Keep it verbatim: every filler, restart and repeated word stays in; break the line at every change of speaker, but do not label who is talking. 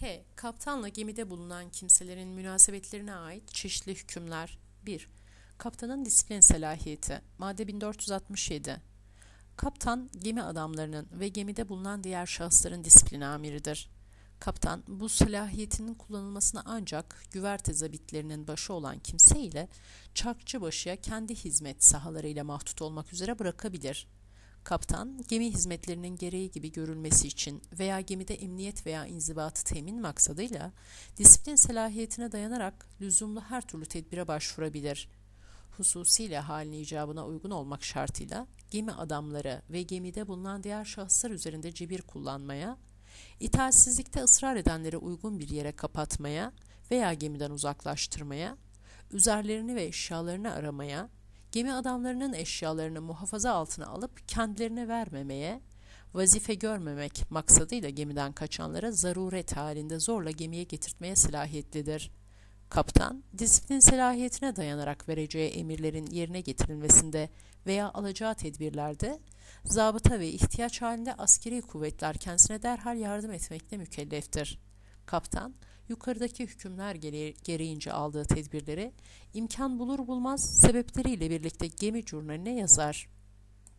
H. Kaptanla gemide bulunan kimselerin münasebetlerine ait çeşitli hükümler. bir. Kaptanın disiplin selahiyeti. Madde bin dört yüz altmış yedi. Kaptan, gemi adamlarının ve gemide bulunan diğer şahısların disiplin amiridir. Kaptan, bu selahiyetinin kullanılmasını ancak güverte zabitlerinin başı olan kimse ile çarkçıbaşıya kendi hizmet sahalarıyla mahdut olmak üzere bırakabilir. Kaptan, gemi hizmetlerinin gereği gibi görülmesi için veya gemide emniyet veya inzibatı temin maksadıyla disiplin selahiyetine dayanarak lüzumlu her türlü tedbire başvurabilir. Hususiyle halin icabına uygun olmak şartıyla gemi adamları ve gemide bulunan diğer şahıslar üzerinde cebir kullanmaya, itaatsizlikte ısrar edenleri uygun bir yere kapatmaya veya gemiden uzaklaştırmaya, üzerlerini ve eşyalarını aramaya, gemi adamlarının eşyalarını muhafaza altına alıp kendilerine vermemeye, vazife görmemek maksadıyla gemiden kaçanlara zaruret halinde zorla gemiye getirtmeye selahiyetlidir. Kaptan, disiplin selahiyetine dayanarak vereceği emirlerin yerine getirilmesinde veya alacağı tedbirlerde, zabıta ve ihtiyaç halinde askeri kuvvetler kendisine derhal yardım etmekle mükelleftir. Kaptan, yukarıdaki hükümler gereğince aldığı tedbirleri imkan bulur bulmaz sebepleriyle birlikte gemi jurnaline yazar.